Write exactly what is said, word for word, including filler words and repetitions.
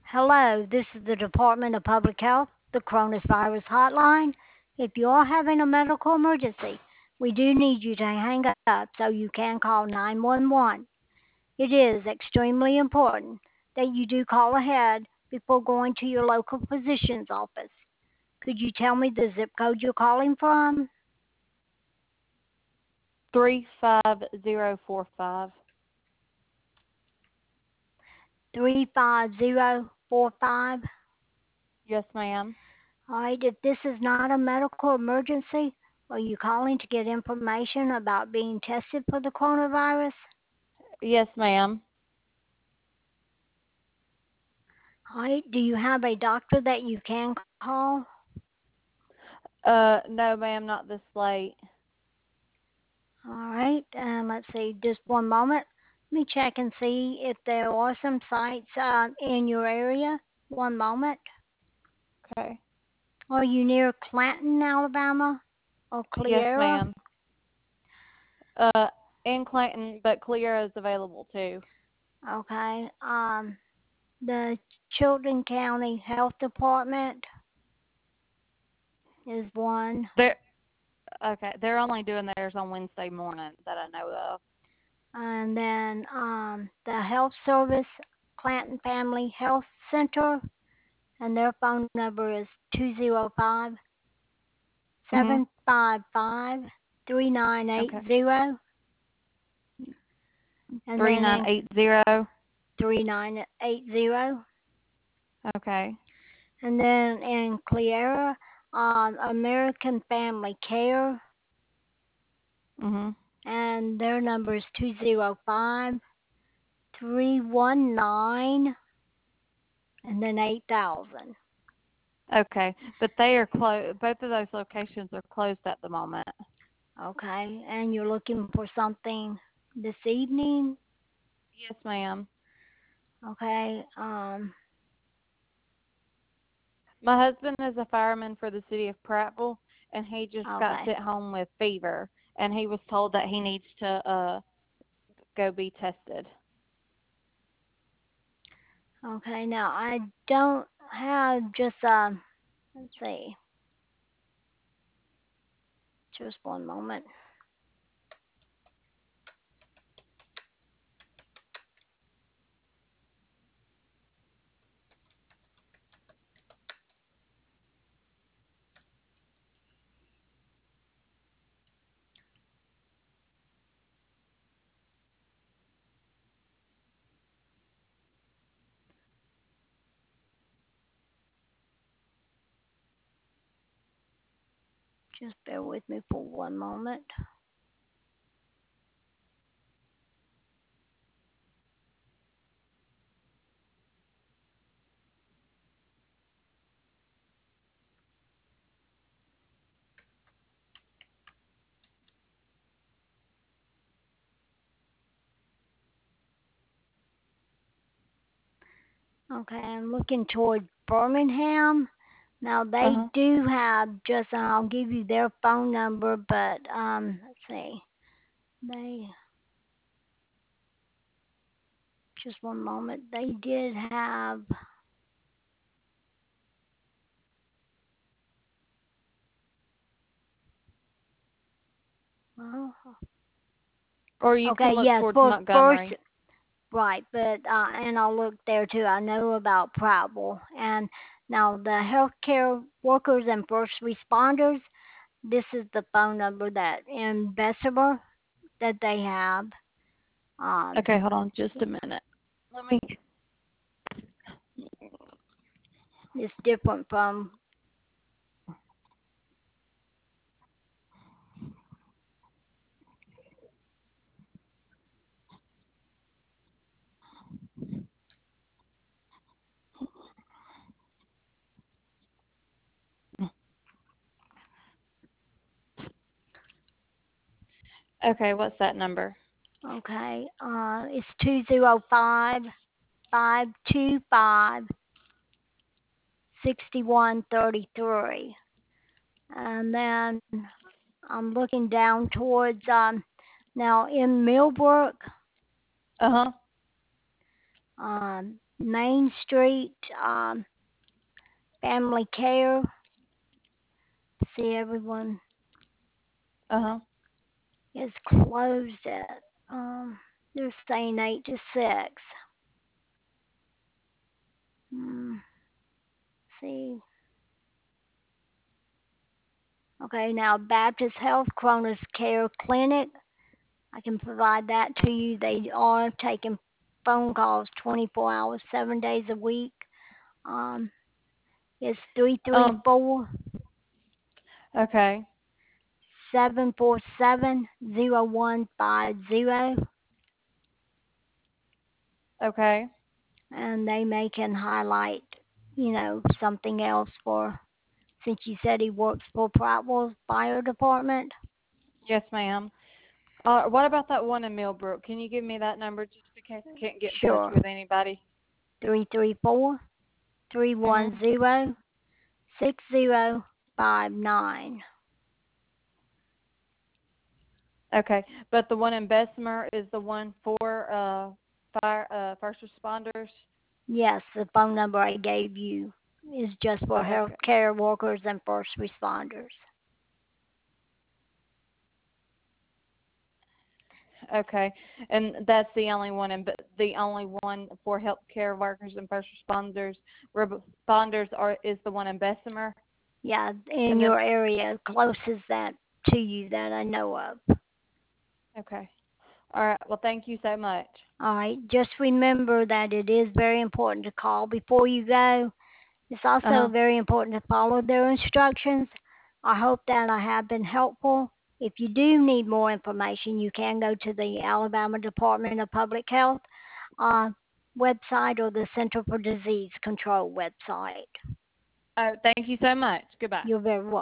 Hello, this is the Department of Public Health, the coronavirus hotline. If you are having a medical emergency, we do need you to hang up so you can call nine one one. It is extremely important that you do call ahead before going to your local physician's office. Could you tell me the zip code you're calling from? Three five zero four five. three five zero four five. Yes, ma'am. All right, if this is not a medical emergency, are you calling to get information about being tested for the coronavirus? Yes, ma'am. All right, do you have a doctor that you can call? Uh, no, ma'am, not this late. All right, um, let's see, just one moment. Let me check and see if there are some sites uh, in your area. One moment. Okay. Are you near Clanton, Alabama, or Yes, Cleara? ma'am. Uh, in Clanton, but Clear is available too. Okay. Um, the Chilton County Health Department is one, They're okay. They're only doing theirs on Wednesday morning that I know of. and then um, the Health Service Clanton Family Health Center, and their phone number is two zero five, Mhm. seven five five, three nine eight Okay. zero, and Three then nine in eight zero. three nine eight zero, Okay. and then in Cleara, um, American Family Care, Mhm. and their number is two zero five, three one nine, and then eight thousand. Okay, but they are closed. Both of those locations are closed at the moment. Okay, and you're looking for something this evening? Yes, ma'am. Okay, um, My husband is a fireman for the city of Prattville, and he just got okay, sent home with fever, and he was told that he needs to uh go be tested. okay. Now I don't have just um. Let's see, just one moment. Just bear with me for one moment. Okay, I'm looking toward Birmingham. Now Uh they huh. do have just, and I'll give you their phone number, but um, let's see, they just one moment. They did have. Well, Or you okay, can look yes, towards for first, Montgomery. right, but uh, and I'll look there too. I know about Prattville, and now the healthcare workers and first responders. This is the phone number that in Bessemer that they have. Um, Okay, hold on just a minute. Let me. it's different from. Okay, what's that number? Okay, uh, it's two zero five five two five sixty one thirty three, and then I'm looking down towards um now in Millbrook. Uh huh. um, Main Street um, Family Care. See, everyone Uh huh. is closed at, um, they're saying eight to six. Hmm, see. Okay, now Baptist Health Cronus Care Clinic. I can provide that to you. They are taking phone calls twenty-four hours, seven days a week. Um, it's three three Um. four Okay. seven four seven zero one five zero, Okay. and they may can highlight, you know, something else for, since you said he works for Prattville Fire Department. Yes, ma'am. Uh, what about that one in Millbrook? Can you give me that number just in case I can't get in touch Sure. with anybody? three three four three one Mhm. zero six zero five nine. Okay, but the one in Bessemer is the one for uh fire uh first responders. Yes, the phone number I gave you is just for Okay. healthcare workers and first responders. Okay, and that's the only one, and the only one for healthcare workers and first responders. Responders are is the one in Bessemer, Yeah, in and then your area, closest that to you that I know of. okay. All right. Well, thank you so much. All right, just remember that it is very important to call before you go. It's Uh also huh. very important to follow their instructions. I hope that I have been helpful. If you do need more information, you can go to the Alabama Department of Public Health uh, website or the Center for Disease Control website. Oh, thank you so much. Goodbye. You're very welcome.